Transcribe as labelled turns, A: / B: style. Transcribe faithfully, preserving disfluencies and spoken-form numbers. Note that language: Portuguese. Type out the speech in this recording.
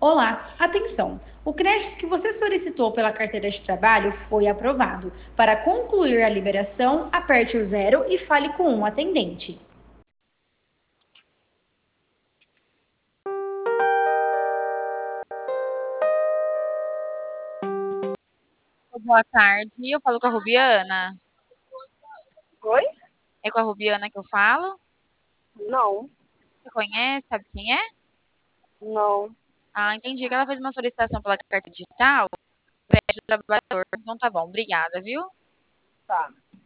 A: Olá, atenção! O crédito que você solicitou pela carteira de trabalho foi aprovado. Para concluir a liberação, aperte o zero e fale com um atendente.
B: Boa tarde, eu falo com a Rubiana.
C: Oi?
B: É com a Rubiana que eu falo?
C: Não,
B: Você conhece? Sabe quem é?
C: não.
B: Ah, entendi que ela fez uma solicitação pela carta digital, crédito do trabalhador. Então tá bom, obrigada, viu?
C: Tá.